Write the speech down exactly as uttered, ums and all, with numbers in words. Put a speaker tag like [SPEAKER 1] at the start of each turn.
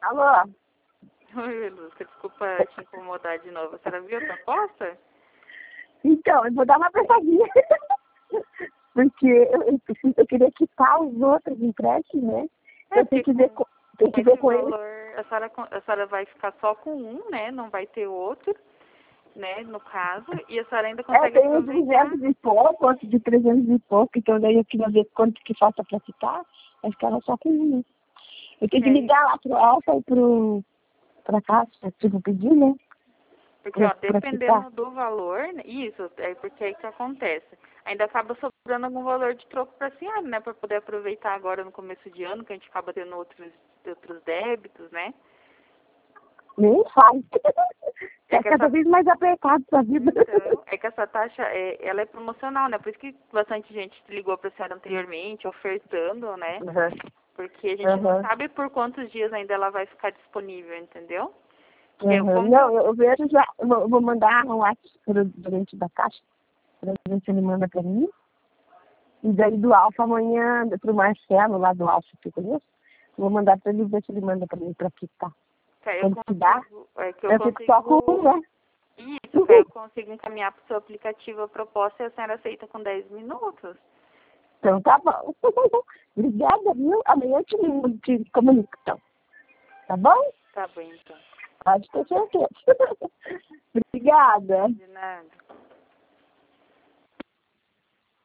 [SPEAKER 1] Alô?
[SPEAKER 2] Oi, Lusca, desculpa te incomodar de novo. A senhora viu a proposta?
[SPEAKER 1] Então, eu vou dar uma pensadinha. Porque eu, eu, preciso, eu queria quitar os outros empréstimos, né?
[SPEAKER 2] É,
[SPEAKER 1] Eu tenho que ver com, tenho que ver
[SPEAKER 2] esse
[SPEAKER 1] com
[SPEAKER 2] valor,
[SPEAKER 1] eles.
[SPEAKER 2] a senhora, a senhora vai ficar só com um, né? Não vai ter outro, né? No caso, e a senhora ainda
[SPEAKER 1] É,
[SPEAKER 2] consegue
[SPEAKER 1] tem uns
[SPEAKER 2] aproveitar.
[SPEAKER 1] duzentos e pouco, outros de trezentos e pouco, então daí eu queria ver quanto que falta pra quitar, vai ficar só com um, né? Eu tenho que
[SPEAKER 2] É,
[SPEAKER 1] ligar lá pro Alfa e pro, pra cá, tipo, pedir, né?
[SPEAKER 2] porque,
[SPEAKER 1] Pra,
[SPEAKER 2] ó,
[SPEAKER 1] pra quitar.
[SPEAKER 2] dependendo do valor, né, isso, é porque é que acontece. Ainda acaba sobrando algum valor de troco para a senhora, né? Para poder aproveitar agora no começo de ano, que a gente acaba tendo outros, outros débitos, né?
[SPEAKER 1] Nem faz.
[SPEAKER 2] É
[SPEAKER 1] Tá
[SPEAKER 2] que
[SPEAKER 1] cada
[SPEAKER 2] essa,
[SPEAKER 1] vez mais apertado essa vida.
[SPEAKER 2] então, é que essa taxa, é, ela é promocional, né? Por isso que bastante gente ligou para a senhora anteriormente, ofertando, né?
[SPEAKER 1] Uhum.
[SPEAKER 2] Porque a gente não
[SPEAKER 1] Uhum.
[SPEAKER 2] sabe por quantos dias ainda ela vai ficar disponível, entendeu? Que eu,
[SPEAKER 1] Uhum.
[SPEAKER 2] como que
[SPEAKER 1] Não,
[SPEAKER 2] eu,
[SPEAKER 1] eu, eu vejo já, eu vou, eu vou mandar um WhatsApp para o gerente da Caixa, para ver se ele manda para mim. E daí do Alfa amanhã, para o Marcelo, lá do Alfa, que eu conheço, vou mandar para ele ver se ele manda para mim para quitar.
[SPEAKER 2] que aí eu
[SPEAKER 1] Quando que dá,
[SPEAKER 2] consigo, é que eu
[SPEAKER 1] eu fico só com um,
[SPEAKER 2] consigo,
[SPEAKER 1] né?
[SPEAKER 2] isso, que aí eu consigo encaminhar para o seu aplicativo a proposta e a senhora aceita com dez minutos.
[SPEAKER 1] Então tá bom. Obrigada, viu? Amanhã eu te ligo, te comunico, então. Tá bom?
[SPEAKER 2] Tá bom, então.
[SPEAKER 1] Pode ter certeza. Obrigada.
[SPEAKER 2] De nada.